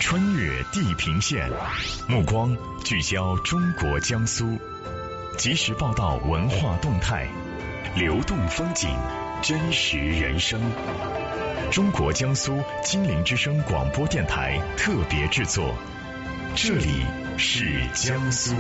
穿越地平线，目光聚焦中国江苏，及时报道文化动态，流动风景，真实人生。中国江苏金陵之声广播电台特别制作，这里是江苏。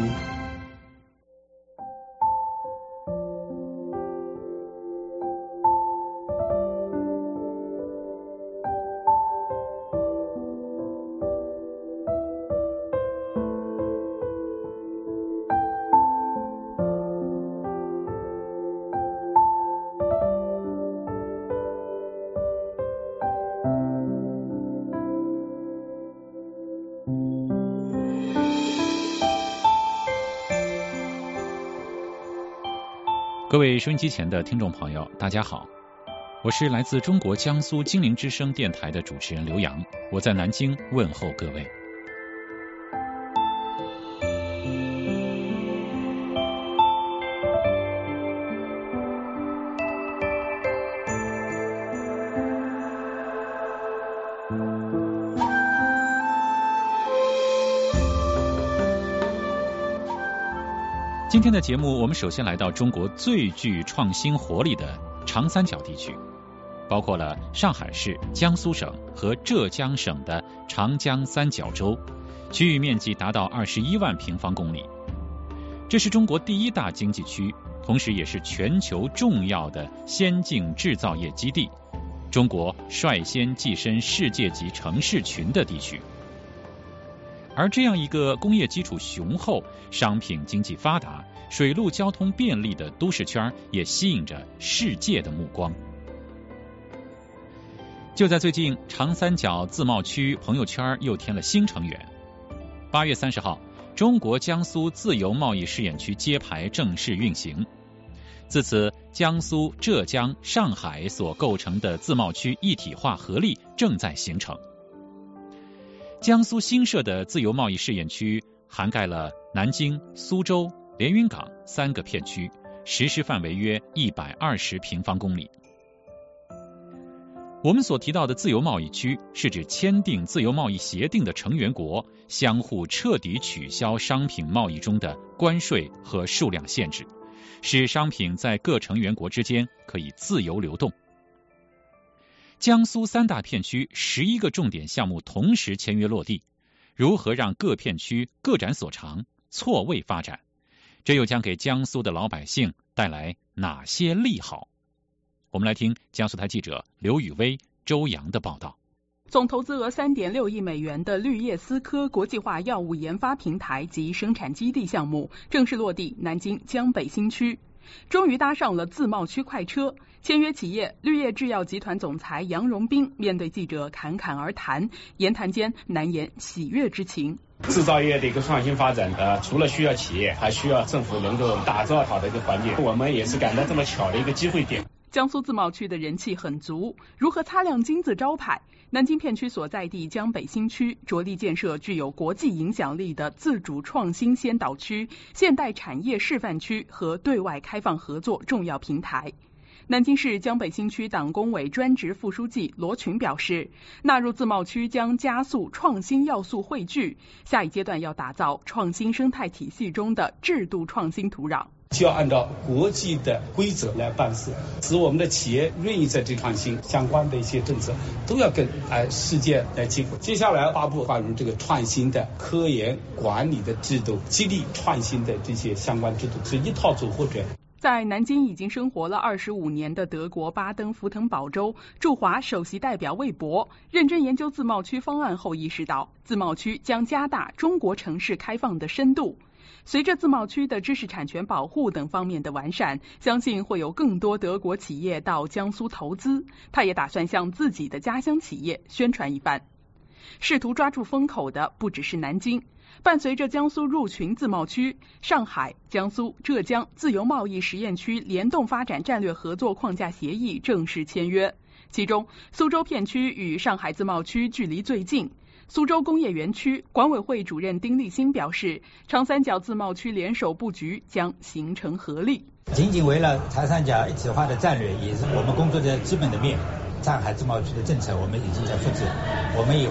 各位收音机前的听众朋友，大家好，我是来自中国江苏金陵之声电台的主持人刘洋，我在南京问候各位。今天的节目，我们首先来到中国最具创新活力的长三角地区，包括了上海市、江苏省和浙江省的长江三角洲，区域面积达到21万平方公里。这是中国第一大经济区，同时也是全球重要的先进制造业基地，中国率先跻身世界级城市群的地区。而这样一个工业基础雄厚、商品经济发达、水陆交通便利的都市圈，也吸引着世界的目光。就在最近，长三角自贸区朋友圈又添了新成员。8月30号，中国江苏自由贸易试验区揭牌正式运行。自此，江苏、浙江、上海所构成的自贸区一体化合力正在形成。江苏新设的自由贸易试验区涵盖了南京、苏州、连云港3个片区，实施范围约120平方公里。我们所提到的自由贸易区，是指签订自由贸易协定的成员国相互彻底取消商品贸易中的关税和数量限制，使商品在各成员国之间可以自由流动。江苏3大片区11个重点项目同时签约落地，如何让各片区各展所长、错位发展？这又将给江苏的老百姓带来哪些利好？我们来听江苏台记者刘宇威、周洋的报道。 总投资额3.6亿美元的绿叶思科国际化药物研发平台及生产基地项目正式落地南京江北新区，终于搭上了自贸区快车。签约企业绿叶制药集团总裁杨荣斌面对记者侃侃而谈，言谈间难言喜悦之情。 制造业的一个创新发展除了需要企业，还需要政府能够打造好的一个环境，我们也是赶到这么巧的一个机会点。 江苏自贸区的人气很足，如何擦亮金字招牌？南京片区所在地江北新区着力建设具有国际影响力的自主创新先导区、现代产业示范区和对外开放合作重要平台。南京市江北新区党工委专职副书记罗群表示，纳入自贸区将加速创新要素汇聚，下一阶段要打造创新生态体系中的制度创新土壤， 就要按照国际的规则来办事，使我们的企业愿意在这创新相关的一些政策都要跟世界来接轨。接下来发入这个创新的科研管理的制度，激励创新的这些相关制度，是一套组合拳。 在南京已经生活了25年的德国巴登符腾堡州驻华首席代表魏博，认真研究自贸区方案后意识到，自贸区将加大中国城市开放的深度。随着自贸区的知识产权保护等方面的完善，相信会有更多德国企业到江苏投资。他也打算向自己的家乡企业宣传一番。试图抓住风口的不只是南京，伴随着江苏入群自贸区，上海、江苏、浙江自由贸易实验区联动发展战略合作框架协议正式签约。其中，苏州片区与上海自贸区距离最近。苏州工业园区管委会主任丁立新表示，长三角自贸区联手布局将形成合力。 仅仅为了长三角一体化的战略，也是我们工作的基本的面。上海自贸区的政策我们已经在复制，我们也会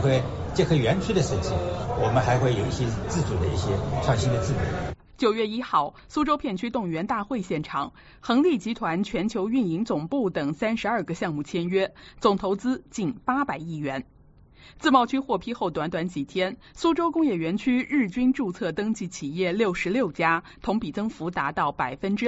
结合园区的设计，我们还会有一些自主的一些创新的智能。 9月1号，苏州片区动员大会现场，恒力集团全球运营总部等32个项目签约，总投资近800亿元。自贸区获批后短短几天，苏州工业园区日均注册登记企业66家，同比增幅达到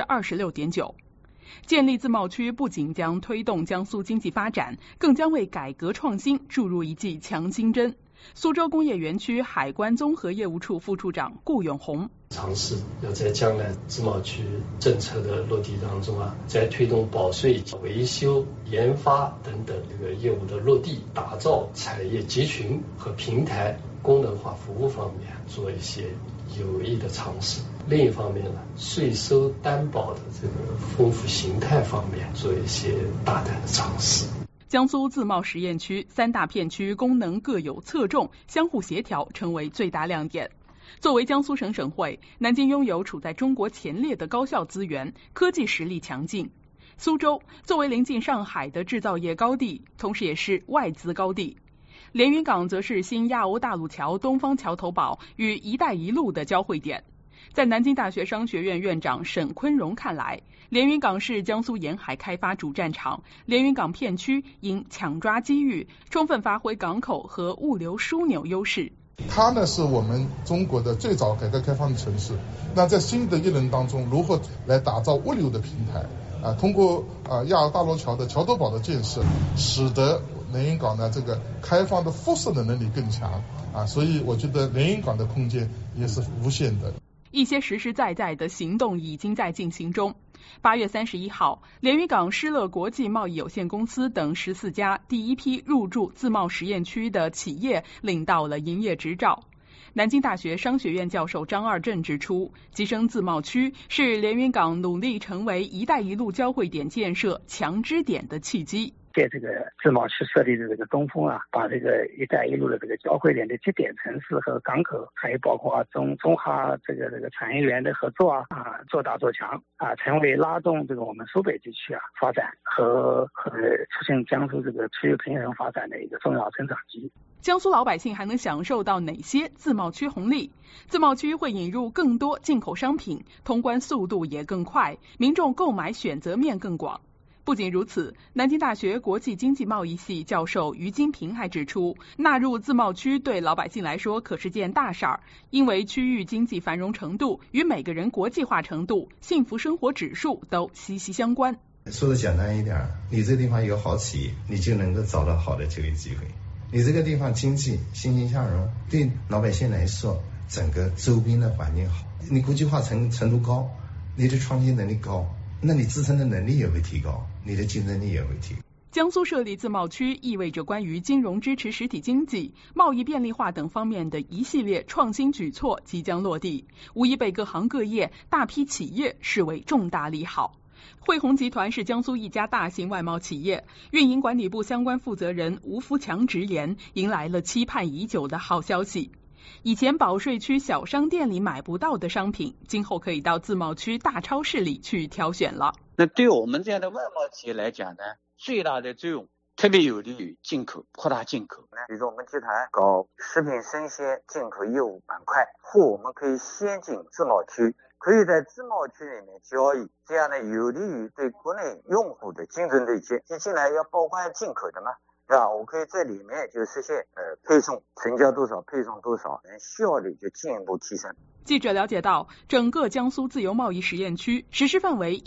26.9%。建立自贸区不仅将推动江苏经济发展，更将为改革创新注入一剂强心针。苏州工业园区海关综合业务处副处长顾永红尝试要在将来自贸区政策的落地当中在推动保税、维修、研发等等这个业务的落地，打造产业集群和平台功能化服务方面做一些有益的尝试。另一方面呢，税收担保的这个丰富形态方面做一些大胆的尝试。 江苏自贸实验区3大片区功能各有侧重，相互协调成为最大亮点。作为江苏省省会，南京拥有处在中国前列的高校资源，科技实力强劲。苏州作为临近上海的制造业高地，同时也是外资高地。连云港则是新亚欧大陆桥东方桥头堡与一带一路的交汇点。在南京大学商学院院长沈坤荣看来，连云港是江苏沿海开发主战场，连云港片区应抢抓机遇，充分发挥港口和物流枢纽优势。 它呢是我们中国的最早改革开放的城市，那在新的一轮当中，如何来打造物流的平台通过亚欧大陆桥的桥头堡的建设，使得连云港呢这个开放的辐射的能力更强所以我觉得连云港的空间也是无限的。 一些实实在在的行动已经在进行中。8月31号，连云港施乐国际贸易有限公司等14家第一批入驻自贸实验区的企业领到了营业执照。南京大学商学院教授张二正指出，跻身自贸区是连云港努力成为一带一路交汇点建设强支点的契机。 借这个自贸区设立的这个东风把这个一带一路的这个交汇点的节点城市和港口，还有包括中哈这个产业园的合作做大做强成为拉动这个我们苏北地区发展和促进江苏这个区域平衡发展的一个重要增长极。 江苏老百姓还能享受到哪些自贸区红利？自贸区会引入更多进口商品，通关速度也更快，民众购买选择面更广。不仅如此，南京大学国际经济贸易系教授于金平还指出，纳入自贸区对老百姓来说可是件大事儿，因为区域经济繁荣程度与每个人国际化程度、幸福生活指数都息息相关。 说的简单一点，你这个地方有好企业，你就能够找到好的就业机会。你这个地方经济欣欣向荣，对老百姓来说，整个周边的环境好，你国际化程度高，你的创新能力高，那你自身的能力也会提高，你的竞争力也会提高。 江苏设立自贸区意味着关于金融支持实体经济、贸易便利化等方面的一系列创新举措即将落地，无疑被各行各业、大批企业视为重大利好。汇宏集团是江苏一家大型外贸企业，运营管理部相关负责人吴福强直言，迎来了期盼已久的好消息。以前保税区小商店里买不到的商品，今后可以到自贸区大超市里去挑选了。 那对我们这样的外贸企业来讲呢，最大的作用特别有利于进口，扩大进口。比如说我们集团搞食品生鲜进口业务板块，或我们可以先进自贸区，可以在自贸区里面交易，这样呢有利于对国内用户的竞争对接。你进来要报关进口的嘛，对吧？我可以在里面就实现配送，成交多少配送多少，效率就进一步提升。 记者了解到，整个江苏自由贸易实验区实施范围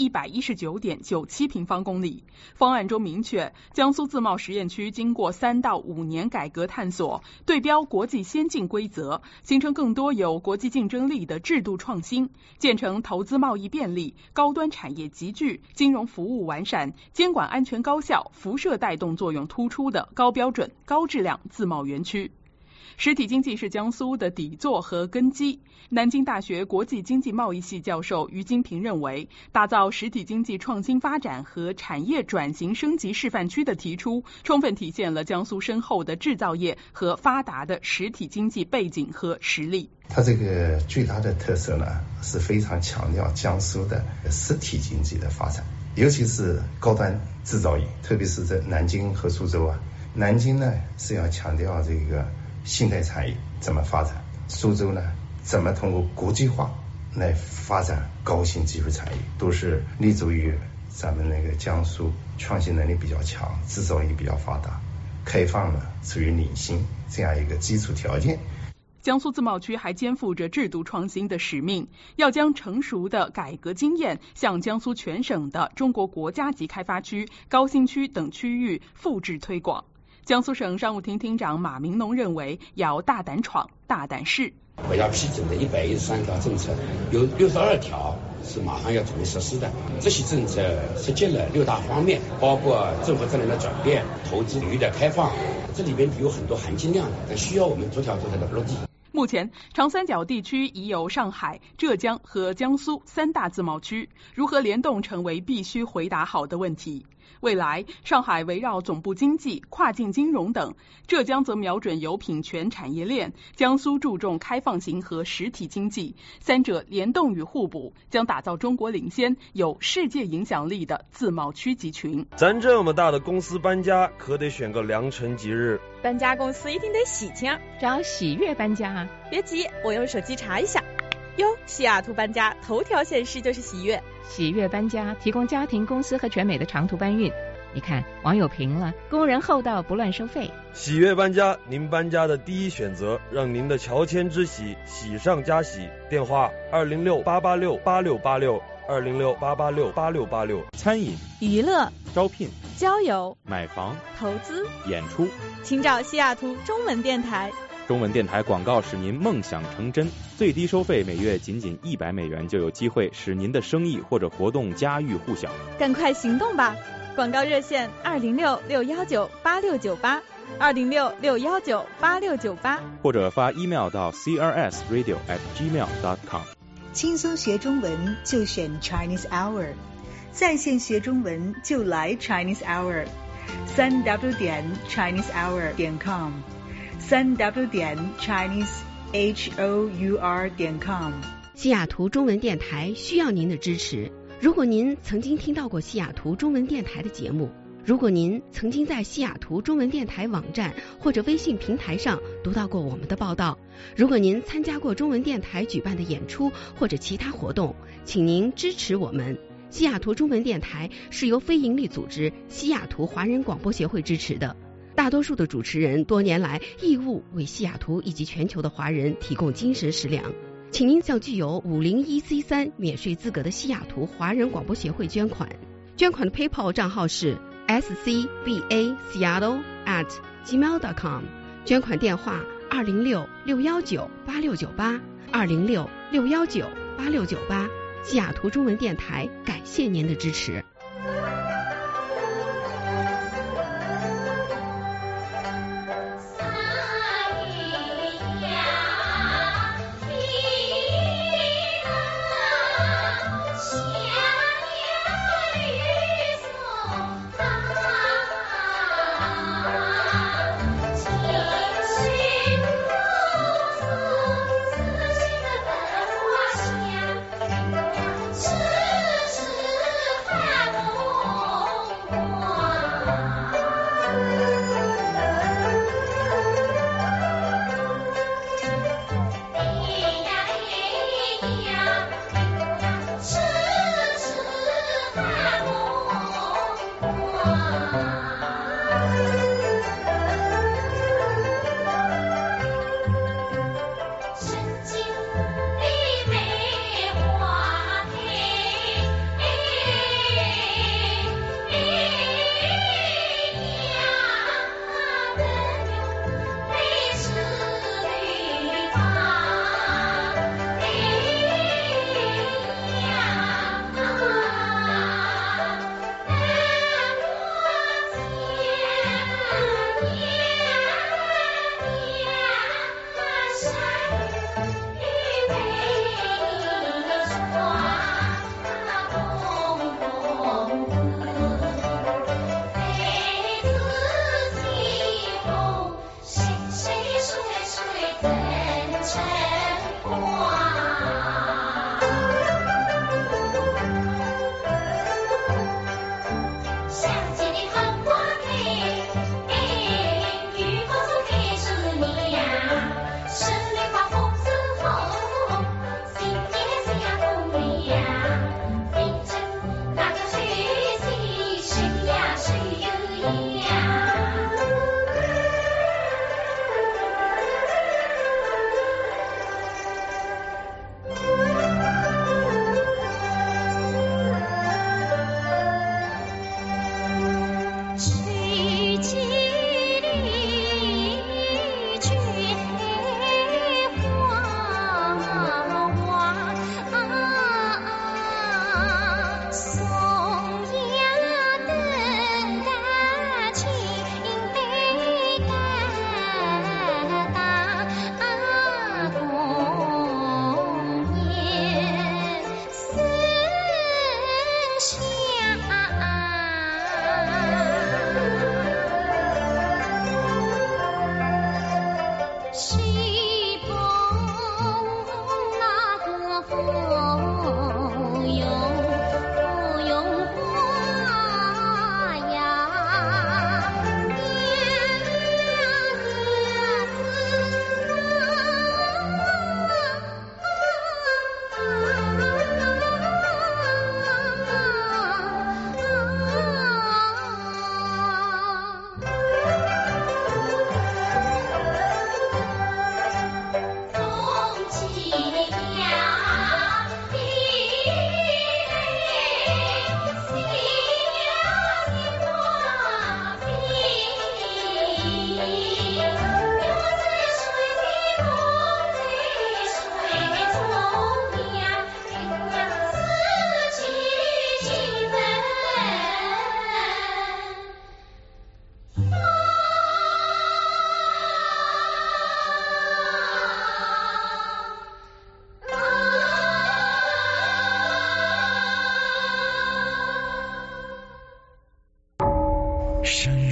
119.97平方公里。方案中明确，江苏自贸实验区经过3到5年改革探索，对标国际先进规则，形成更多有国际竞争力的制度创新，建成投资贸易便利、高端产业集聚、金融服务完善、监管安全高效、辐射带动作用突出的高标准、高质量自贸园区。实体经济是江苏的底座和根基。南京大学国际经济贸易系教授于金平认为，打造实体经济创新发展和产业转型升级示范区的提出，充分体现了江苏深厚的制造业和发达的实体经济背景和实力。 它这个最大的特色呢，是非常强调江苏的实体经济的发展，尤其是高端制造业，特别是在南京和苏州南京呢是要强调这个现代产业怎么发展，苏州呢怎么通过国际化来发展高新技术产业，都是立足于咱们那个江苏创新能力比较强，制造业比较发达，开放呢处于领先这样一个基础条件。 江苏自贸区还肩负着制度创新的使命，要将成熟的改革经验向江苏全省的中国国家级开发区、高新区等区域复制推广。江苏省商务厅厅长马明农认为，要大胆闯、大胆试。 国家批准的113条政策，有62条是马上要准备实施的。这些政策涉及了6大方面，包括政府责任的转变、投资领域的开放，这里边有很多含金量的，但需要我们逐条的落地。 目前，长三角地区已有上海、浙江和江苏3大自贸区，如何联动成为必须回答好的问题。未来，上海围绕总部经济、跨境金融等，浙江则瞄准油品全产业链，江苏注重开放型和实体经济，三者联动与互补，将打造中国领先、有世界影响力的自贸区集群。 咱这么大的公司搬家，可得选个良辰吉日。 搬家公司一定得喜庆， 找喜悦搬家啊！ 别急，我用手机查一下。哟，西雅图搬家头条显示就是喜悦。 喜悦搬家提供家庭、公司和全美的长途搬运。你看，网友评了，工人厚道，不乱收费。 喜悦搬家，您搬家的第一选择，让您的乔迁之喜喜上加喜。电话206-886-8686，206-886-8686。 餐饮、 娱乐、 招聘、 交友、 买房、 投资、 演出， 请找西雅图中文电台。 中文电台广告使您梦想成真，最低收费每月仅$100就有机会使您的生意或者活动家喻户晓。 赶快行动吧！广告热线206-619-8698，206-619-8698， 或者发 email 到 crsradio@gmail.com。 轻松学中文就选 Chinese Hour， 在线学中文就来 Chinese Hour， 3w.ChineseHour.com， 西雅图中文电台需要您的支持。如果您曾经听到过西雅图中文电台的节目，如果您曾经在西雅图中文电台网站或者微信平台上读到过我们的报道，如果您参加过中文电台举办的演出或者其他活动，请您支持我们。西雅图中文电台是由非营利组织西雅图华人广播协会支持的，大多数的主持人多年来义务为西雅图以及全球的华人提供精神食粮。请您向具有501C3免税资格的西雅图华人广播协会捐款。捐款的 PayPal 账号是 scbaseattle@gmail.com， 捐款电话206-619-8698， 206-619-8698。西雅图中文电台感谢您的支持。 是汉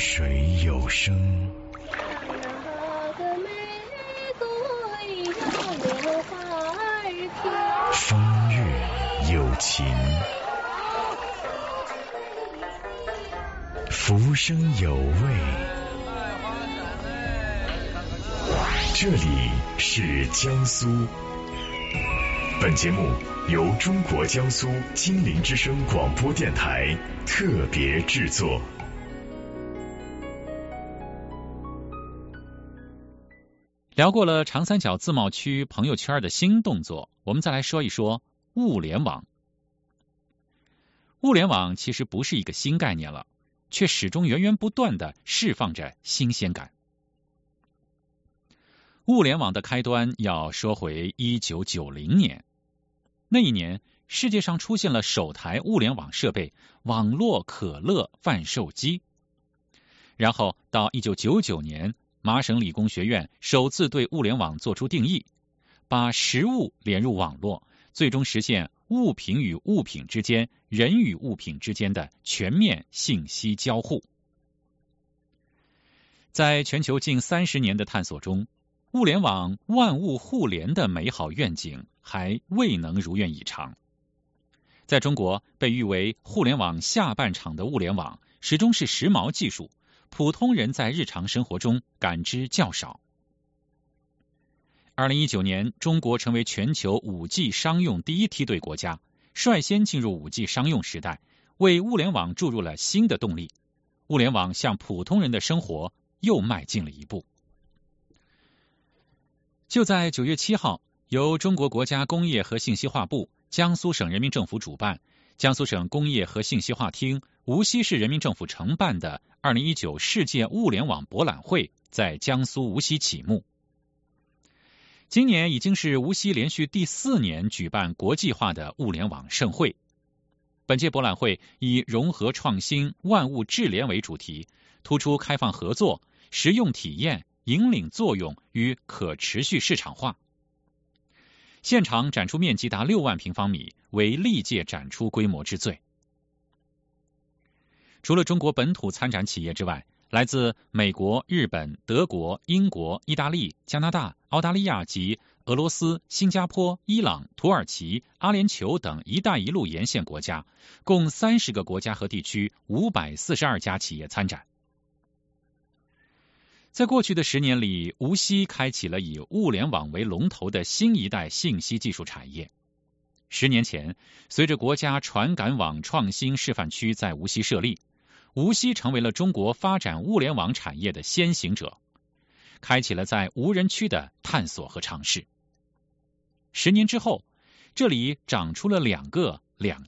水有声。风月有情，浮生有味。这里是江苏。本节目由中国江苏金陵之声广播电台特别制作。 聊过了长三角自贸区朋友圈的新动作，我们再来说一说物联网。物联网其实不是一个新概念了，却始终源源不断地释放着新鲜感。物联网的开端要说回1990年，那一年世界上出现了首台物联网设备——网络可乐贩售机。然后到1999年，麻省理工学院首次对物联网做出定义，把实物连入网络，最终实现物品与物品之间、人与物品之间的全面信息交互。在全球近30年的探索中，物联网万物互联的美好愿景还未能如愿以偿。在中国，被誉为互联网下半场的物联网，始终是时髦技术，普通人在日常生活中感知较少。2019年，中国成为全球 5G 商用第一梯队国家，率先进入 5G 商用时代，为物联网注入了新的动力。物联网向普通人的生活又迈进了一步。就在9月7号，由中国国家工业和信息化部、江苏省人民政府主办，江苏省工业和信息化厅、无锡市人民政府承办的2019世界物联网博览会在江苏无锡启幕。今年已经是无锡连续第4年举办国际化的物联网盛会。本届博览会以融合创新、万物智联为主题，突出开放合作、实用体验、引领作用与可持续市场化。现场展出面积达6万平方米，为历届展出规模之最。除了中国本土参展企业之外，来自美国、日本、德国、英国、意大利、加拿大、澳大利亚及俄罗斯、新加坡、伊朗、土耳其、阿联酋等“一带一路”沿线国家，共30个国家和地区542家企业参展。在过去的10年里，无锡开启了以物联网为龙头的新一代信息技术产业。10年前，随着国家传感网创新示范区在无锡设立，无锡成为了中国发展物联网产业的先行者，开启了在无人区的探索和尝试。10年之后，这里长出了2个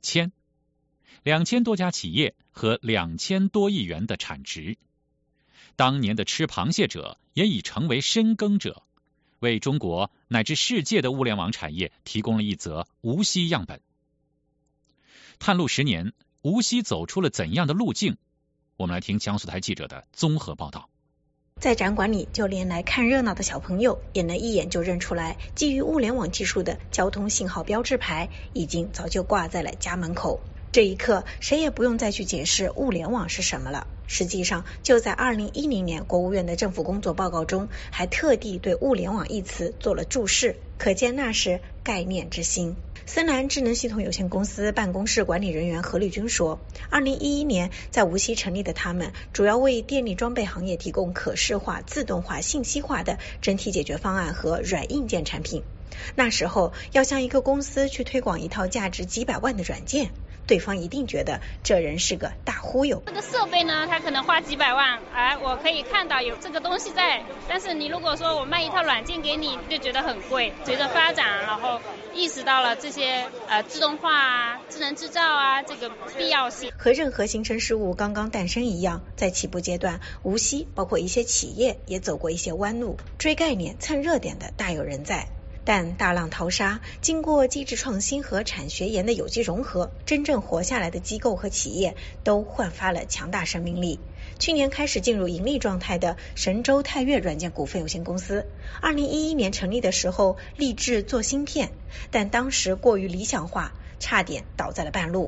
2000多家企业和2000多亿元的产值。当年的吃螃蟹者也已成为深耕者，为中国乃至世界的物联网产业提供了一则无锡样本。探路10年，无锡走出了怎样的路径？我们来听江苏台记者的综合报道。 在展馆里，就连来看热闹的小朋友也能一眼就认出来，基于物联网技术的交通信号标志牌已经早就挂在了家门口。这一刻，谁也不用再去解释物联网是什么了。实际上，就在2010年国务院的政府工作报告中，还特地对物联网一词做了注释，可见那是概念之新。森蓝智能系统有限公司办公室管理人员何立军说，2011年在无锡成立的他们，主要为电力装备行业提供可视化、自动化、信息化的整体解决方案和软硬件产品。那时候要向一个公司去推广一套价值几百万的软件，对方一定觉得这人是个大忽悠。 这个设备呢，它可能花几百万，我可以看到有这个东西在，但是你如果说我卖一套软件给你，就觉得很贵。随着发展，然后意识到了这些自动化啊、智能制造啊这个必要性。 和任何新生事物刚刚诞生一样，在起步阶段，无锡包括一些企业也走过一些弯路，追概念、蹭热点的大有人在。但大浪淘沙，经过机制创新和产学研的有机融合，真正活下来的机构和企业都焕发了强大生命力。去年开始进入盈利状态的神州泰岳软件股份有限公司，2011年成立的时候立志做芯片，但当时过于理想化，差点倒在了半路。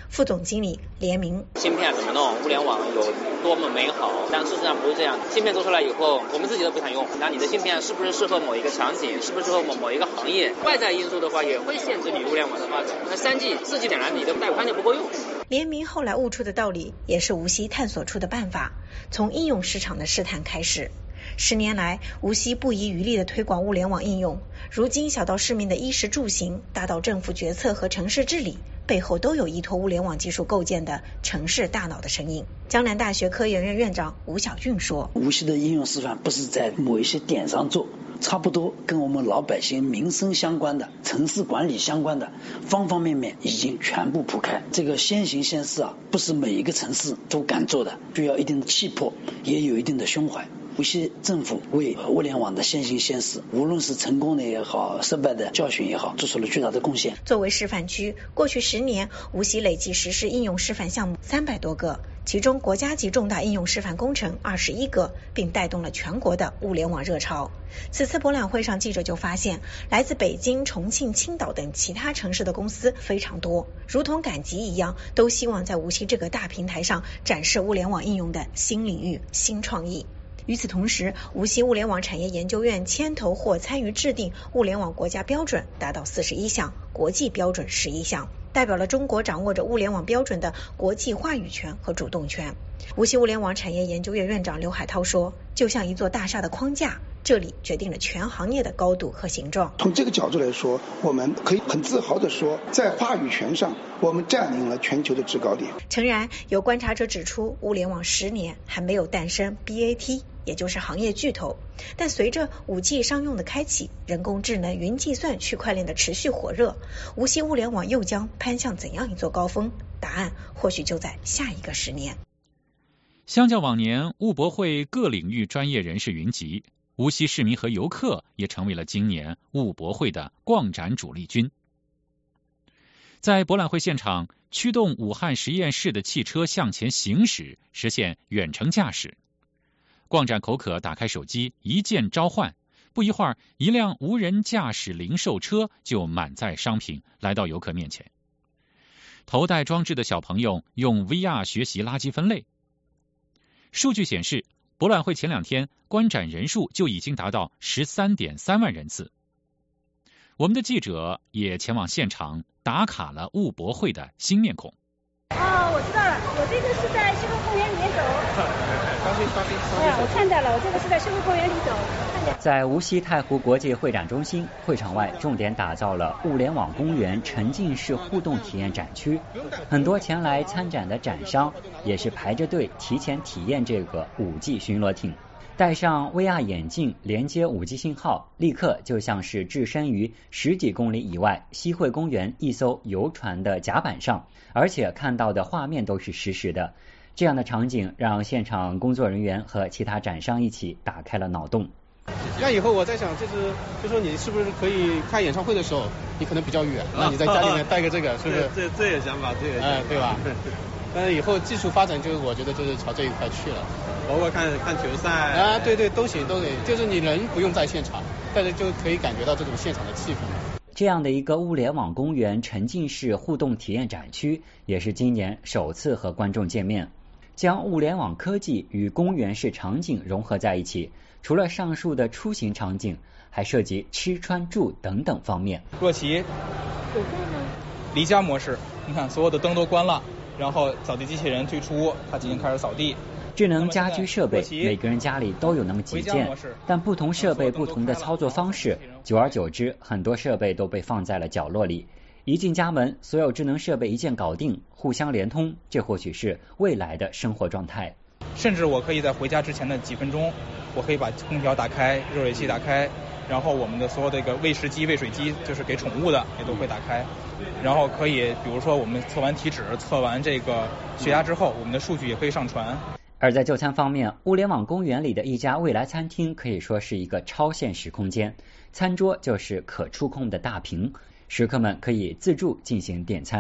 副总经理连明。 芯片怎么弄？物联网有多么美好，但事实上不是这样。芯片做出来以后，我们自己都不想用。那你的芯片是不是适合某一个场景？是不是适合某一个行业？外在因素的话，也会限制你物联网的发展。那3G、4G 显然你的带宽就不够用。 联明后来悟出的道理，也是无锡探索出的办法。从应用市场的试探开始，10年来，无锡不遗余力地推广物联网应用。如今，小到市民的衣食住行，大到政府决策和城市治理，背后都有依托物联网技术构建的城市大脑的身影。江南大学科研院院长吴晓俊说：“ 无锡的应用示范不是在某一些点上做，差不多跟我们老百姓民生相关的、城市管理相关的方方面面已经全部铺开。这个先行先试不是每一个城市都敢做的，需要一定的气魄，也有一定的胸怀。无锡政府为物联网的先行先试，无论是成功的也好，失败的教训也好，做出了巨大的贡献。 作为示范区，过去10年，无锡累计实施应用示范项目300多个，其中国家级重大应用示范工程21个，并带动了全国的物联网热潮。此次博览会上，记者就发现，来自北京、重庆、青岛等其他城市的公司非常多，如同赶集一样，都希望在无锡这个大平台上展示物联网应用的新领域、新创意。与此同时，无锡物联网产业研究院牵头或参与制定物联网国家标准达到41项，国际标准11项，代表了中国掌握着物联网标准的国际话语权和主动权。无锡物联网产业研究院院长刘海涛说，就像一座大厦的框架，这里决定了全行业的高度和形状。 从这个角度来说，我们可以很自豪地说，在话语权上，我们占领了全球的制高点。 诚然，有观察者指出，物联网10年还没有诞生 BAT， 也就是行业巨头。但随着 5G 商用的开启，人工智能、云计算、区块链的持续火热，无锡物联网又将攀向怎样一座高峰？答案或许就在下一个10年。 相较往年，物博会各领域专业人士云集，无锡市民和游客也成为了今年物博会的逛展主力军。在博览会现场，驱动武汉实验室的汽车向前行驶，实现远程驾驶。逛展口渴，打开手机，一键召唤，不一会儿，一辆无人驾驶零售车就满载商品来到游客面前。头戴装置的小朋友用 VR 学习垃圾分类。数据显示，博览会前2天观展人数就已经达到13.3万人次。我们的记者也前往现场打卡了物博会的新面孔。 我知道了，我这个是在世博公园里面走。我看到了，我这个是在世博公园里走。 在无锡太湖国际会展中心会场外，重点打造了物联网公园沉浸式互动体验展区。很多前来参展的展商也是排着队提前体验这个5G 巡逻艇。戴上 VR 眼镜连接 5G 信号，立刻就像是置身于10几公里以外西汇公园一艘游船的甲板上，而且看到的画面都是实时的。这样的场景让现场工作人员和其他展商一起打开了脑洞。 那以后我在想，就说你是不是可以开演唱会的时候，你可能比较远，那你在家里面带个这个，是不是？ 这也想法，这也对吧？但是以后技术发展，就是我觉得就是朝这一块去了。 包括看球赛啊，对，都行，就是你人不用在现场，但是就可以感觉到这种现场的气氛。 这样的一个物联网公园沉浸式互动体验展区，也是今年首次和观众见面，将物联网科技与公园式场景融合在一起。除了上述的出行场景，还涉及吃穿住等等方面。 若琪，离家模式，你看所有的灯都关了，然后扫地机器人退出，它已经开始扫地。 智能家居设备，每个人家里都有那么几件，但不同设备不同的操作方式，久而久之，很多设备都被放在了角落里。一进家门，所有智能设备一键搞定，互相连通，这或许是未来的生活状态。 甚至我可以在回家之前的几分钟，我可以把空调打开，热水器打开，然后我们的所有的一个喂食机、喂水机，就是给宠物的也都会打开，然后可以比如说我们测完体脂、测完这个血压之后，我们的数据也可以上传。 而在就餐方面，物联网公园里的一家未来餐厅可以说是一个超现实空间，餐桌就是可触控的大屏，食客们可以自助进行点餐。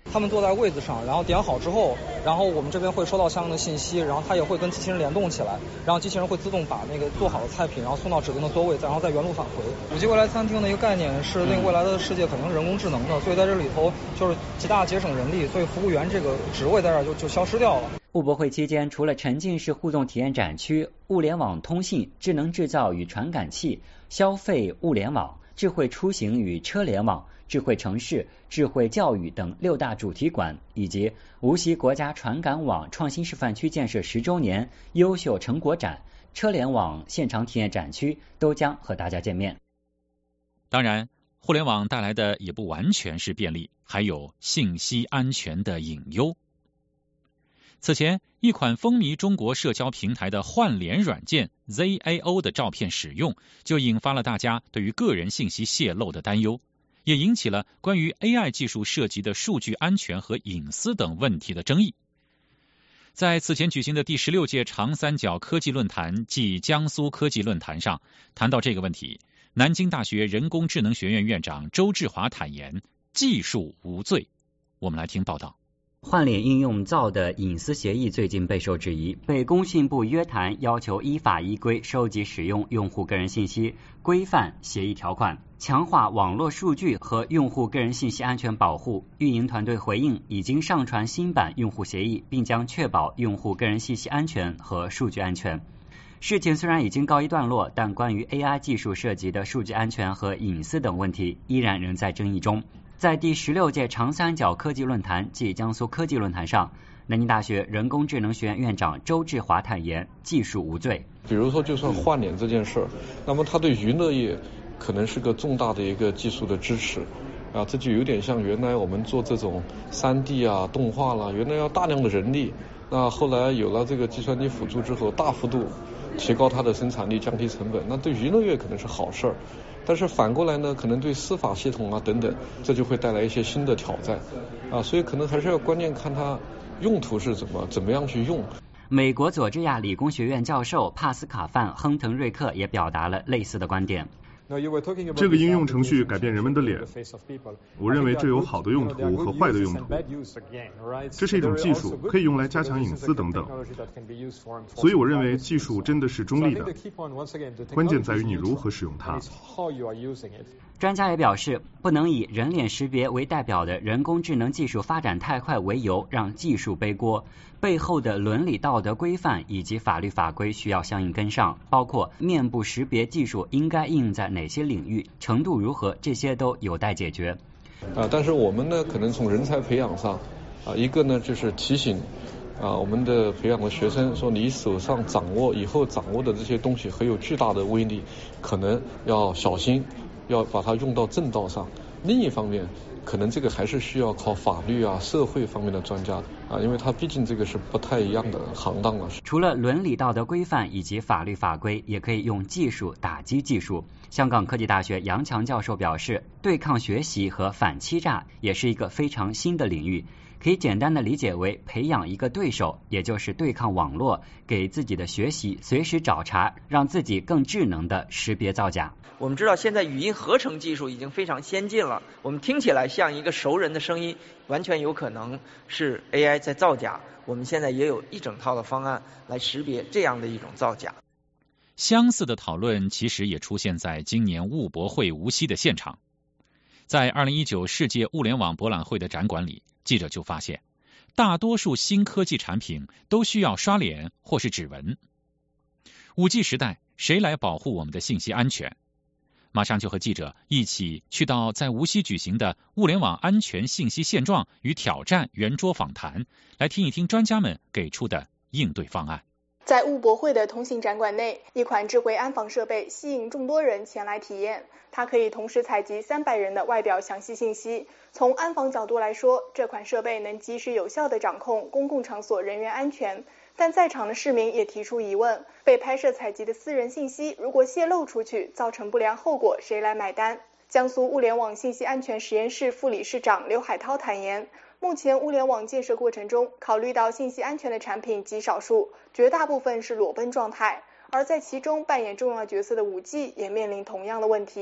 他们坐在位子上，然后点好之后，然后我们这边会收到相应的信息，然后它也会跟机器人联动起来，然后机器人会自动把那个做好的菜品，然后送到指定的座位，然后再原路返回。5G 未来餐厅的一个概念是那个未来的世界可能是人工智能的，所以在这里头就是极大节省人力，所以服务员这个职位在这儿就消失掉了。 物博会期间，除了沉浸式互动体验展区、物联网通信、智能制造与传感器、消费物联网、智慧出行与车联网、智慧城市、智慧教育等6大主题馆，以及无锡国家传感网创新示范区建设10周年优秀成果展、车联网现场体验展区都将和大家见面。 当然，互联网带来的也不完全是便利，还有信息安全的隐忧。此前，一款风靡中国社交平台的换脸软件 ZAO 的照片使用，就引发了大家对于个人信息泄露的担忧，也引起了关于 AI 技术涉及的数据安全和隐私等问题的争议。在此前举行的第16届长三角科技论坛暨江苏科技论坛上，谈到这个问题，南京大学人工智能学院院长周志华坦言，技术无罪。我们来听报道。 换脸应用造的隐私协议最近备受质疑，被工信部约谈，要求依法依规收集使用用户个人信息，规范协议条款，强化网络数据和用户个人信息安全保护。运营团队回应，已经上传新版用户协议，并将确保用户个人信息安全和数据安全。事情虽然已经告一段落，但关于 AI 技术涉及的数据安全和隐私等问题依然仍在争议中。在第16届长三角科技论坛暨江苏科技论坛上，南京大学人工智能学院院长周志华坦言，技术无罪。 比如说就算换脸这件事儿，那么它对娱乐业可能是个重大的一个技术的支持啊，这就有点像原来我们做这种3D 啊动画啦，原来要大量的人力，那后来有了这个计算机辅助之后，大幅度提高它的生产力，降低成本，那对娱乐业可能是好事儿。但是反过来呢，可能对司法系统啊等等，这就会带来一些新的挑战啊，所以可能还是要关键看它用途是怎么样去用。 美国佐治亚理工学院教授帕斯卡范·亨腾瑞克也表达了类似的观点。 这个应用程序改变人们的脸，我认为这有好的用途和坏的用途。这是一种技术，可以用来加强隐私等等。所以我认为技术真的是中立的，关键在于你如何使用它。 专家也表示，不能以人脸识别为代表的人工智能技术发展太快为由让技术背锅，背后的伦理道德规范以及法律法规需要相应跟上，包括面部识别技术应该应用在哪些领域，程度如何，这些都有待解决。 但是我们呢，可能从人才培养上一个呢就是提醒我们的培养的学生说，你手上以后掌握的这些东西很有巨大的威力，可能要小心，要把它用到正道上。另一方面，可能这个还是需要靠法律啊、社会方面的专家因为它毕竟这个是不太一样的行当了。 除了伦理道德规范以及法律法规，也可以用技术打击技术。香港科技大学杨强教授表示，对抗学习和反欺诈也是一个非常新的领域，可以简单的理解为培养一个对手，也就是对抗网络，给自己的学习随时找茬，让自己更智能的识别造假。 我们知道现在语音合成技术已经非常先进了，我们听起来像一个熟人的声音，完全有可能是 AI 在造假。我们现在也有一整套的方案来识别这样的一种造假。 相似的讨论其实也出现在今年物博会无锡的现场。在2019世界物联网博览会的展馆里，记者就发现，大多数新科技产品都需要刷脸或是指纹。5G 时代，谁来保护我们的信息安全？马上就和记者一起去到在无锡举行的物联网安全信息现状与挑战圆桌访谈，来听一听专家们给出的应对方案。 在物博会的通信展馆内，一款智慧安防设备吸引众多人前来体验。它可以同时采集300人的外表详细信息。从安防角度来说，这款设备能及时有效地掌控公共场所人员安全。但在场的市民也提出疑问，被拍摄采集的私人信息如果泄露出去，造成不良后果，谁来买单？江苏物联网信息安全实验室副理事长刘海涛坦言，目前物联网建设过程中，考虑到信息安全的产品极少数，绝大部分是裸奔状态，而在其中扮演重要角色的5G 也面临同样的问题。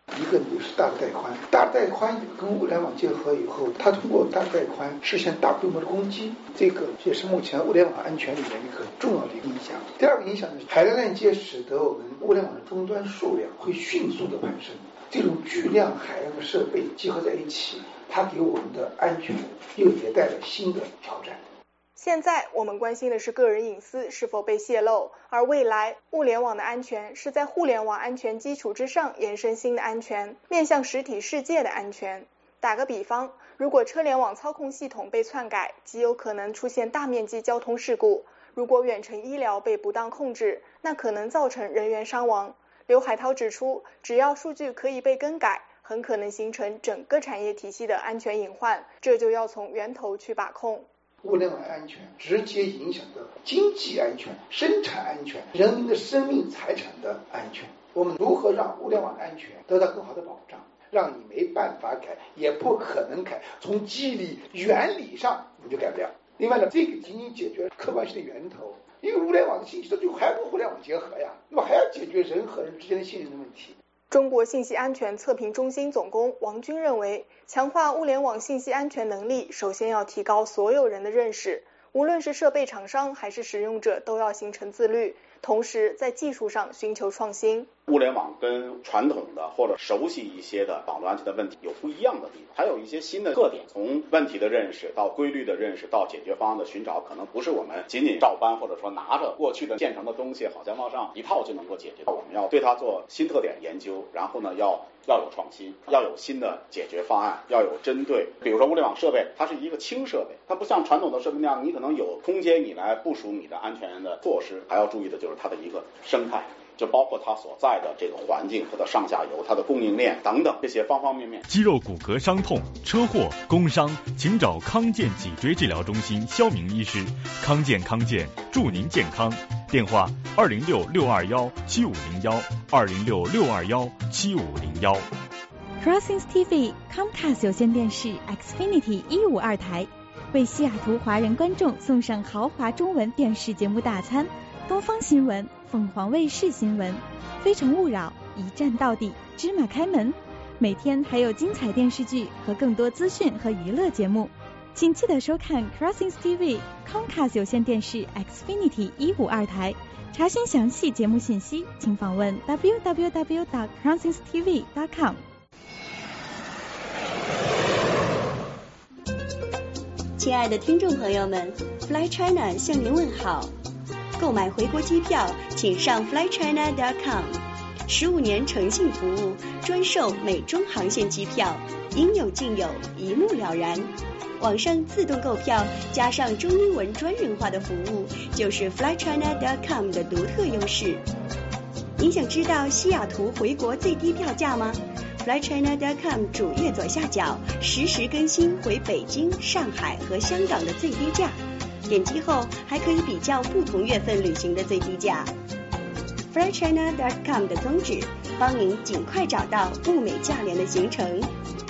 一个是大带宽，大带宽跟物联网结合以后，它通过大带宽实现大规模的攻击，这个也是目前物联网安全里面一个重要的影响。第二个影响呢，海量链接使得我们物联网的终端数量会迅速的攀升，这种巨量海量的设备集合在一起，它给我们的安全又也带来新的挑战。 现在我们关心的是个人隐私是否被泄露，而未来物联网的安全是在互联网安全基础之上延伸新的安全，面向实体世界的安全。打个比方，如果车联网操控系统被篡改，极有可能出现大面积交通事故；如果远程医疗被不当控制，那可能造成人员伤亡。刘海涛指出，只要数据可以被更改，很可能形成整个产业体系的安全隐患，这就要从源头去把控。 物联网安全直接影响到经济安全、生产安全、人民的生命财产的安全。我们如何让物联网安全得到更好的保障，让你没办法改，也不可能改，从机理原理上你就改不了。另外呢，这个仅仅解决客观性的源头，因为物联网的信息它就还跟互联网结合呀，那么还要解决人和人之间的信任的问题。 中国信息安全测评中心总工王军认为，强化物联网信息安全能力，首先要提高所有人的认识，无论是设备厂商还是使用者都要形成自律，同时在技术上寻求创新。 物联网跟传统的或者熟悉一些的网络安全的问题有不一样的地方，还有一些新的特点，从问题的认识到规律的认识到解决方案的寻找，可能不是我们仅仅照搬或者说拿着过去的现成的东西好像往上一套就能够解决。我们要对它做新特点研究，然后呢要有创新，要有新的解决方案，要有针对。比如说物联网设备，它是一个轻设备，它不像传统的设备那样，你可能有空间你来部署你的安全的措施。还要注意的就是它的一个生态，就包括它所在的这个环境、它的上下游、它的供应链等等这些方方面面。 肌肉骨骼伤痛、车祸、工伤，请找康健脊椎治疗中心肖明医师。康健祝您健康。电话206-621-7501，206-621-7501。 Crossings TV Comcast 有线电视 Xfinity 152台，为西雅图华人观众送上豪华中文电视节目大餐：东方新闻、凤凰卫视新闻、非诚勿扰、一站到底、芝麻开门。每天还有精彩电视剧和更多资讯和娱乐节目，请记得收看 Crossings TV Comcast 有线电视 Xfinity 152台。查询详细节目信息，请访问 www.crossingstv.com。 亲爱的听众朋友们 ，Fly China 向您问好。购买回国机票，请上 flychina.com。15年诚信服务，专售美中航线机票，应有尽有，一目了然。网上自动购票加上中英文专人化的服务，就是 flychina.com 的独特优势。您想知道西雅图回国最低票价吗？flychina.com 主页左下角实时更新回北京、上海和香港的最低价，点击后还可以比较不同月份旅行的最低价。flychina.com 的宗旨，帮您尽快找到物美价廉的行程。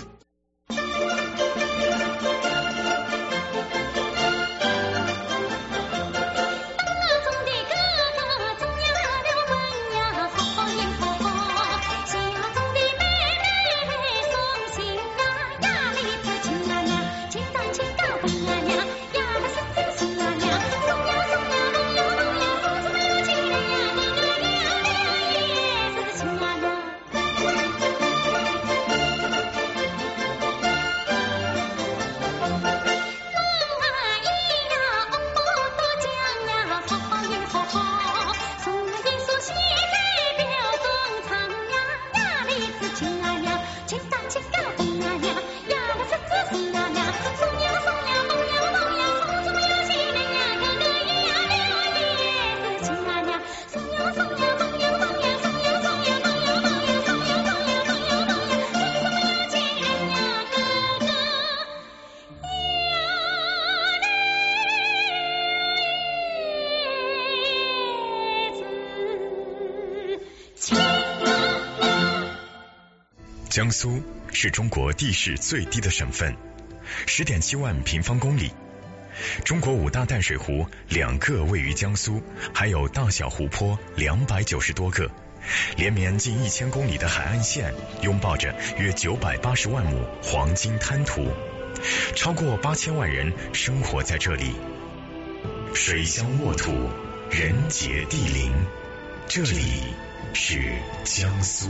江苏是中国地势最低的省份，10.7万平方公里。中国5大淡水湖2个位于江苏，还有大小湖泊290多个。 连绵近1000公里的海岸线，拥抱着约980万亩黄金滩涂，超过8000万人生活在这里。水乡沃土，人杰地灵，这里是江苏。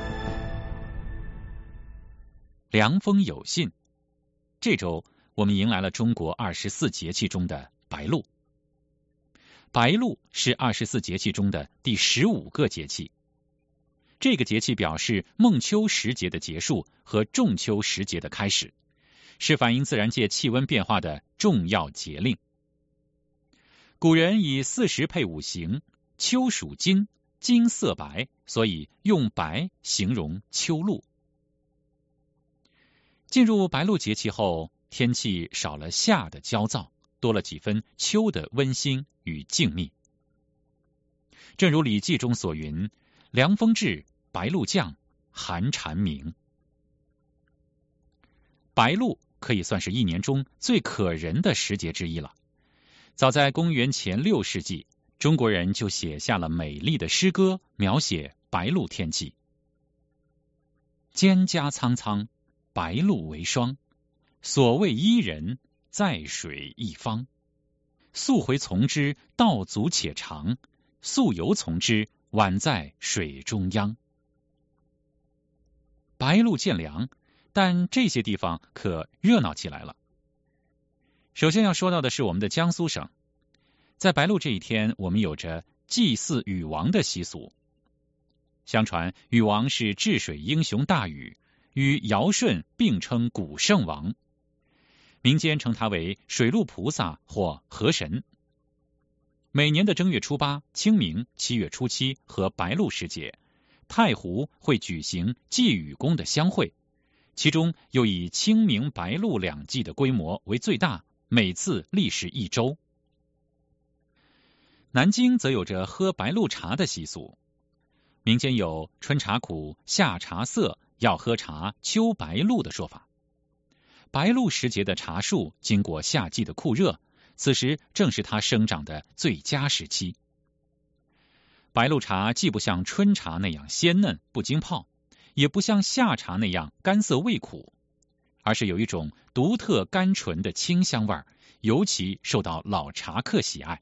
凉风有信，这周我们迎来了中国24节气中的白露。白露是24节气中的第15个节气。这个节气表示孟秋时节的结束和仲秋时节的开始，是反映自然界气温变化的重要节令。古人以40配5行，秋属金，金色白，所以用白形容秋露。进入白露节气后，天气少了夏的焦躁，多了几分秋的温馨与静谧。正如《礼记》中所云：凉风至，白露降，寒蝉鸣。白露可以算是一年中最可人的时节之一了。早在公元前6世纪，中国人就写下了美丽的诗歌，描写白露天气。蒹葭苍苍，白露为霜。所谓伊人，在水一方。溯洄从之，道阻且长；溯游从之，宛在水中央。白露渐凉，但这些地方可热闹起来了。首先要说到的是我们的江苏省，在白露这一天，我们有着祭祀禹王的习俗。相传禹王是治水英雄大禹，与尧舜并称古圣王，民间称他为水陆菩萨或河神。每年的正月初8、清明、7月初7和白露时节，太湖会举行祭禹公的相会，其中又以清明白露2祭的规模为最大，每次历时1周。南京则有着喝白露茶的习俗，民间有春茶苦，夏茶涩，要喝茶秋白露的说法。白露时节的茶树经过夏季的酷热，此时正是它生长的最佳时期。白露茶既不像春茶那样鲜嫩不经泡，也不像夏茶那样干涩味苦，而是有一种独特甘醇的清香味，尤其受到老茶客喜爱。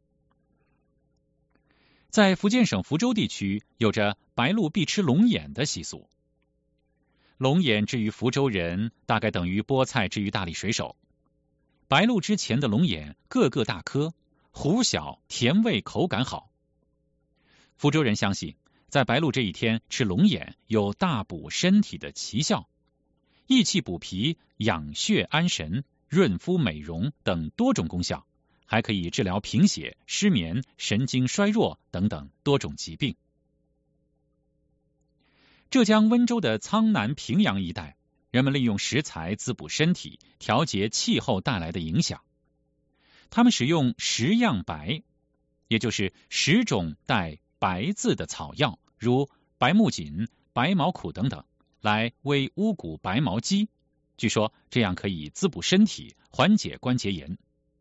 在福建省福州地区，有着白露必吃龙眼的习俗。龙眼之于福州人，大概等于菠菜之于大力水手。白露之前的龙眼个个大颗，核小，甜味口感好。福州人相信，在白露这一天吃龙眼有大补身体的奇效，益气补脾、养血安神、润肤美容等多种功效，还可以治疗贫血、失眠、神经衰弱等等多种疾病。浙江温州的苍南平阳一带，人们利用食材滋补身体，调节气候带来的影响。他们使用10样白，也就是10种带白字的草药，如白木槿、白毛苦等等，来煨乌骨白毛鸡。据说这样可以滋补身体，缓解关节炎。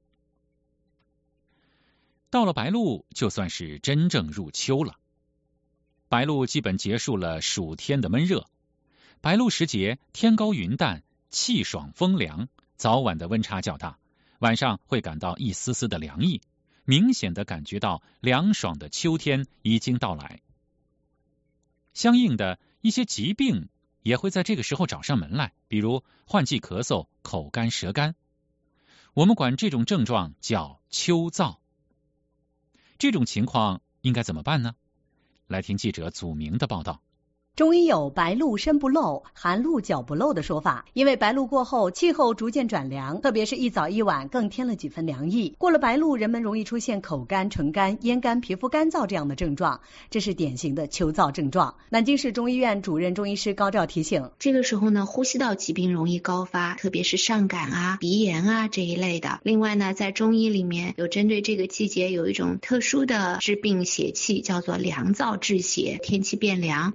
到了白露，就算是真正入秋了。白露基本结束了暑天的闷热，白露时节天高云淡，气爽风凉，早晚的温差较大，晚上会感到一丝丝的凉意，明显的感觉到凉爽的秋天已经到来。相应的一些疾病也会在这个时候找上门来，比如换季咳嗽、口干舌干。我们管这种症状叫秋燥。这种情况应该怎么办呢？来听记者祖明的报道。 中医有白露身不漏，寒露脚不漏的说法，因为白露过后气候逐渐转凉，特别是一早一晚更添了几分凉意。过了白露，人们容易出现口干、唇干、咽干、皮肤干燥这样的症状，这是典型的秋燥症状。南京市中医院主任中医师高照提醒， 这个时候呢，呼吸道疾病容易高发，特别是上感啊、鼻炎啊这一类的。另外呢，在中医里面有针对这个季节有一种特殊的治病邪气，叫做凉燥治邪。天气变凉，干燥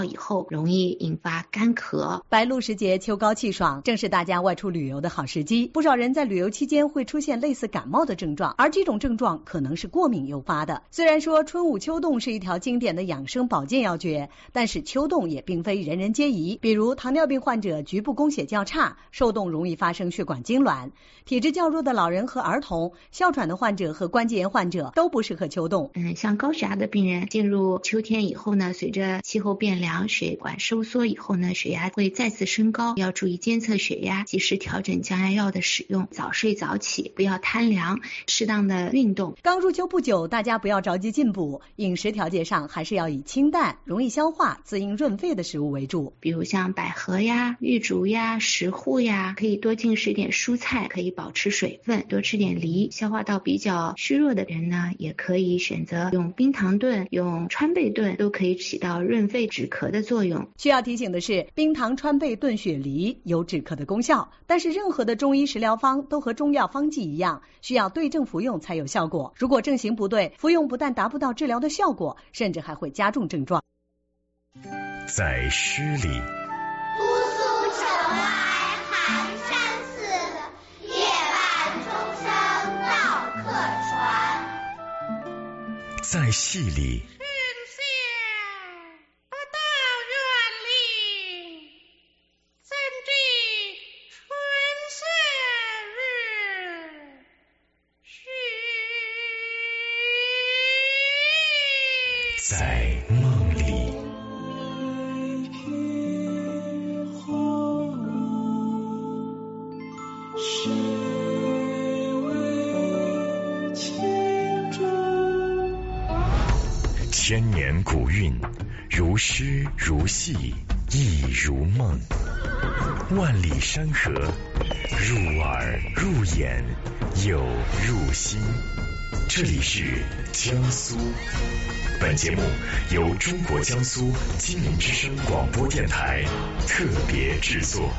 以后容易引发干咳。 白露时节秋高气爽，正是大家外出旅游的好时机。不少人在旅游期间会出现类似感冒的症状，而这种症状可能是过敏诱发的。虽然说春捂秋冻是一条经典的养生保健要诀，但是秋冻也并非人人皆宜。比如糖尿病患者局部供血较差，受冻容易发生血管痉挛；体质较弱的老人和儿童，哮喘的患者和关节炎患者都不适合秋冻。 像高血压的病人进入秋天以后呢，随着气候变凉，血管收缩以后呢，血压会再次升高，要注意监测血压，及时调整降压药的使用，早睡早起，不要贪凉，适当的运动。 刚入秋不久，大家不要着急进补，饮食调节上还是要以清淡、容易消化、滋阴润肺的食物为主， 比如像百合呀、玉竹呀、石斛呀，可以多进食点蔬菜，可以保持水分，多吃点梨。消化道比较虚弱的人呢，也可以选择用冰糖炖、用川贝炖，都可以起到润肺止咳的作用。 需要提醒的是，冰糖川贝炖雪梨有止咳的功效，但是任何的中医食疗方都和中药方剂一样，需要对症服用才有效果。如果症型不对，服用不但达不到治疗的效果，甚至还会加重症状。 在诗里， 姑苏城外寒山寺，夜半钟声到客船。 在戏里，在梦里，千年古韵，如诗如戏，亦如梦。万里山河，入耳入眼，又入心。这里是江苏。本节目由中国江苏金陵之声广播电台特别制作。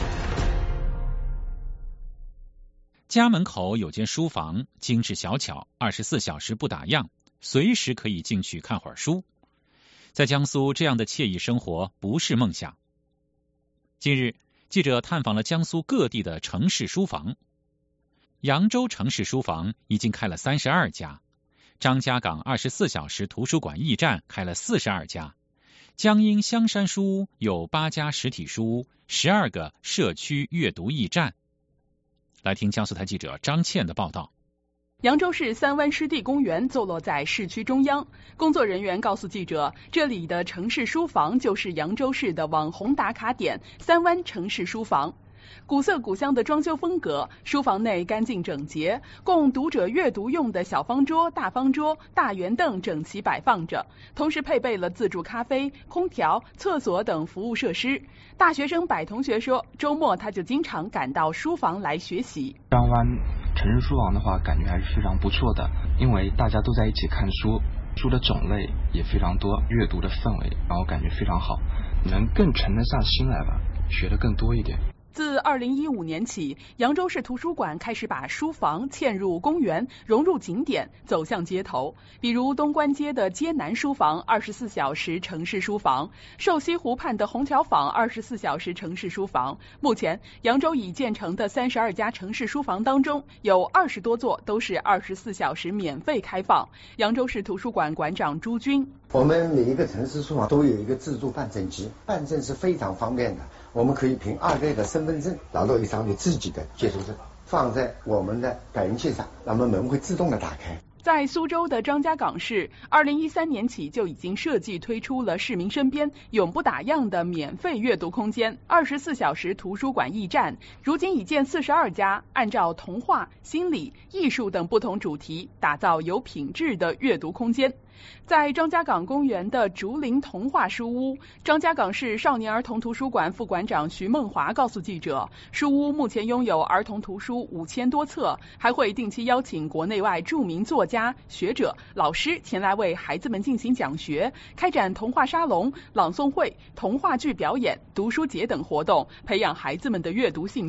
家门口有间书房，精致小巧，24小时不打烊，随时可以进去看会儿书。在江苏，这样的惬意生活不是梦想。近日，记者探访了江苏各地的城市书房。扬州城市书房已经开了32家，张家港24小时图书馆驿站开了42家，江阴香山书屋有8家实体书屋，12个社区阅读驿站。来听江苏台记者张倩的报道。 扬州市三湾湿地公园坐落在市区中央，工作人员告诉记者，这里的城市书房就是扬州市的网红打卡点三湾城市书房。古色古香的装修风格，书房内干净整洁，供读者阅读用的小方桌、大方桌、大圆凳整齐摆放着，同时配备了自助咖啡、空调、厕所等服务设施。大学生柏同学说，周末他就经常赶到书房来学习。 张湾城市书房的话，感觉还是非常不错的，因为大家都在一起看书，书的种类也非常多，阅读的氛围让我感觉非常好，能更沉得上心来吧，学得更多一点。 自2015年起，扬州市图书馆开始把书房嵌入公园，融入景点，走向街头。比如东关街的街南书房24小时城市书房，瘦西湖畔的虹桥坊24小时城市书房。目前，扬州已建成的32家城市书房当中，有20多座都是24小时免费开放。扬州市图书馆馆长朱军： 我们每一个城市书房都有一个自助办证机，办证是非常方便的。我们可以凭2个身份证拿到一张你自己的接收证，放在我们的感应器上，那么门会自动的打开。 在苏州的张家港市，2013年起就已经设计推出了市民身边永不打烊的免费阅读空间24小时图书馆驿站，如今已建42家，按照童话、心理、艺术等不同主题，打造有品质的阅读空间。在张家港公园的竹林童话书屋，张家港市少年儿童图书馆副馆长徐梦华告诉记者，书屋目前拥有儿童图书5000多册，还会定期邀请国内外著名作家、学者、老师前来为孩子们进行讲学，开展童话沙龙、朗诵会、童话剧表演、读书节等活动，培养孩子们的阅读兴趣。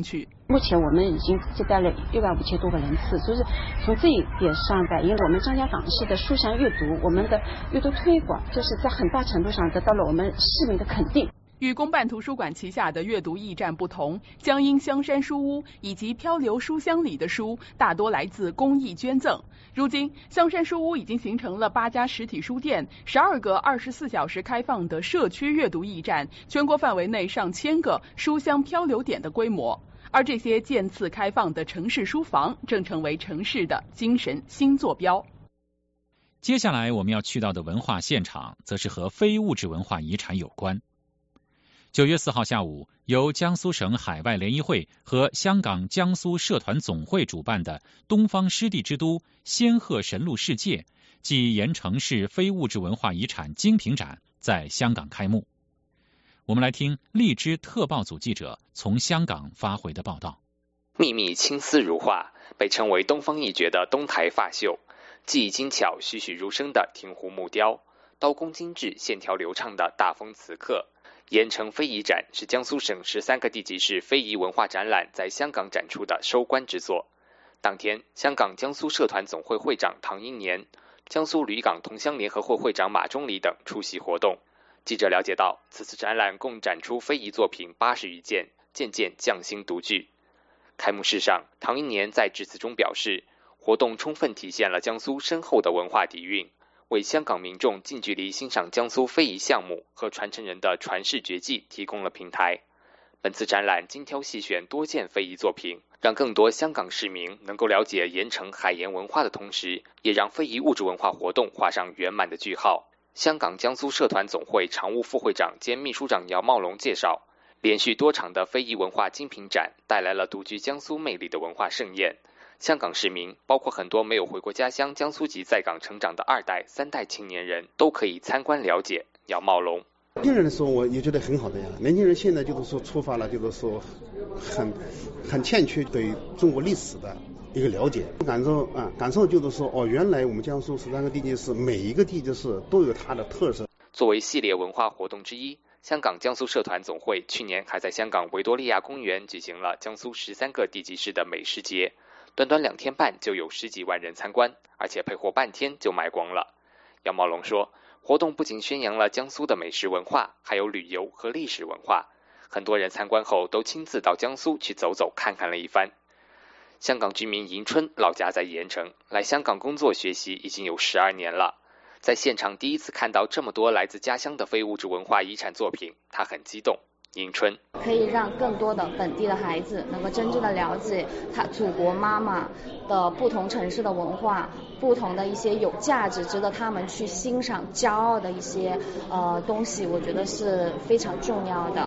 目前我们已经接待了65000多个人次，所以从这一点上反映我们张家港市的书香阅读，我们的阅读推广，就是在很大程度上得到了我们市民的肯定。 与公办图书馆旗下的阅读驿站不同，江阴香山书屋以及漂流书香里的书大多来自公益捐赠。如今，香山书屋已经形成了8家实体书店、12个24小时开放的社区阅读驿站，全国范围内上千个书香漂流点的规模。而这些渐次开放的城市书房，正成为城市的精神新坐标。 接下来我们要去到的文化现场，则是和非物质文化遗产有关。9月4号下午，由江苏省海外联谊会和香港江苏社团总会主办的东方湿地之都仙鹤神鹿世界暨盐城市非物质文化遗产精品展在香港开幕。我们来听荔枝特报组记者从香港发回的报道。 密密青丝如画，被称为东方一绝的东台发绣，技艺精巧、栩栩如生的亭湖木雕，刀工精致、线条流畅的大风瓷刻。盐城非遗展是江苏省13个地级市非遗文化展览在香港展出的收官之作。当天，香港江苏社团总会会长唐英年、江苏旅港同乡联合会会长马忠礼等出席活动。记者了解到，此次展览共展出非遗作品80余件，件件匠心独具。开幕式上，唐英年在致辞中表示，活动充分体现了江苏深厚的文化底蕴，为香港民众近距离欣赏江苏非遗项目和传承人的传世绝技提供了平台。本次展览精挑细选多件非遗作品，让更多香港市民能够了解盐城海盐文化的同时，也让非遗物质文化活动画上圆满的句号。香港江苏社团总会常务副会长兼秘书长姚茂龙介绍，连续多场的非遗文化精品展带来了独具江苏魅力的文化盛宴。香港市民，包括很多没有回过家乡江苏籍在港成长的2代、3代青年人，都可以参观了解。姚茂龙： 年轻人说，我也觉得很好的呀。年轻人现在就是说出发了，就是说很欠缺对中国历史的一个了解，感受就是说，原来我们江苏13个地级市，每一个地级市都有它的特色。 作为系列文化活动之一，香港江苏社团总会去年还在香港维多利亚公园举行了江苏13个地级市的美食节，短短2天半就有10几万人参观，而且配货半天就卖光了。姚茂龙说，活动不仅宣扬了江苏的美食文化，还有旅游和历史文化，很多人参观后都亲自到江苏去走走看看了一番。香港居民迎春老家在盐城，来香港工作学习已经有12年了，在现场第一次看到这么多来自家乡的非物质文化遗产作品，他很激动。迎春可以让更多的本地的孩子能够真正的了解他祖国妈妈的不同城市的文化，不同的一些有价值值得他们去欣赏骄傲的一些东西，我觉得是非常重要的。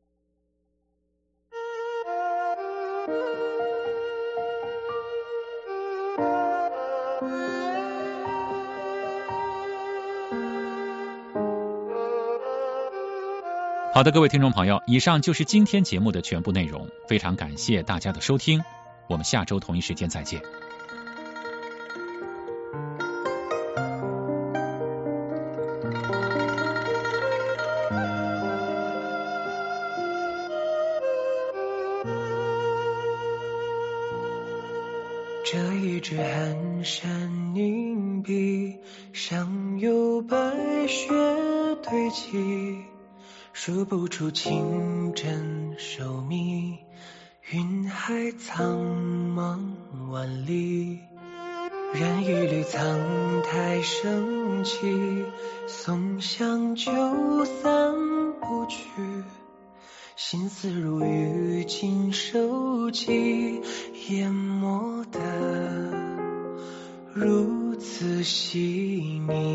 好的，各位听众朋友，以上就是今天节目的全部内容，非常感谢大家的收听，我们下周同一时间再见。 这一支寒山凝碧，上有白雪堆积，数不出清真寿密，云海苍茫万里，燃一缕苍苔升起，松香就散不去，心思如雨尽收集，淹没得如此细腻。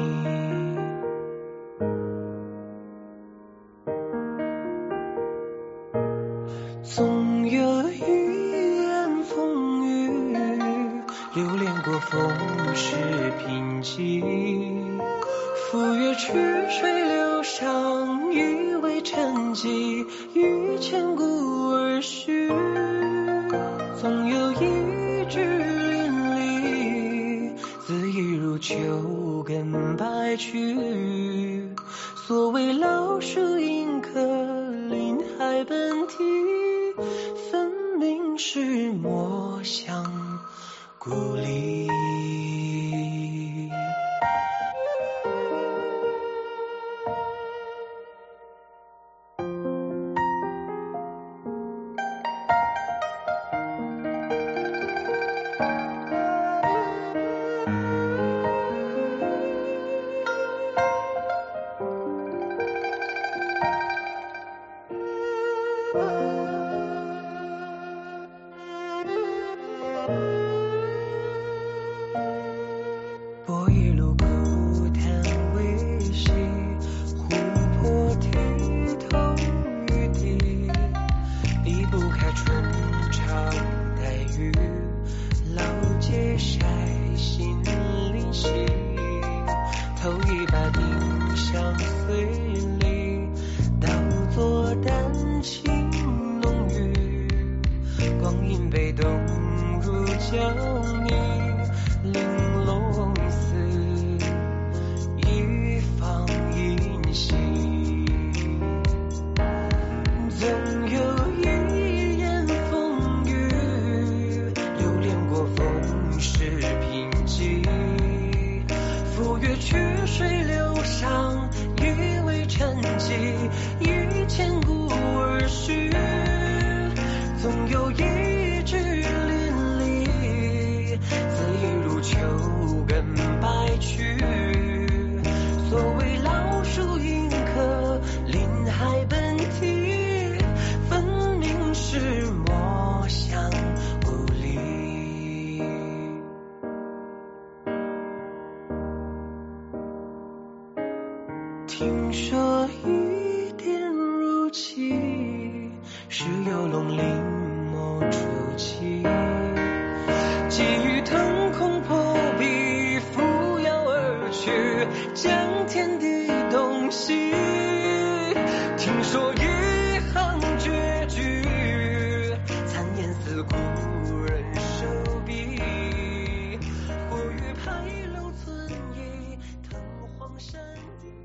总有一言风雨，流连过风势平静，赴约曲水流觞，以为沉寂，欲千古而续。总有一句淋漓，恣意如秋根白去。所谓老树迎客，林海奔啼，分命是莫想孤立。波一路孤滩微细，湖泊剔透雨滴，避不开春潮带雨，老街晒心灵犀，头一把丁香碎里，倒作丹青浓郁，光阴被冻入胶泥，玲珑一方银溪，总有一眼风雨，流连过风势贫瘠，赴约曲水流觞，以为沉寂，以千古而序，总有一句淋漓，恣意如秋根白去，所谓老树迎客，林海奔啼，分明是莫想孤立。听说一点如期，是游龙临摹初期，急于腾空破壁，扶摇而去，将天地洞悉。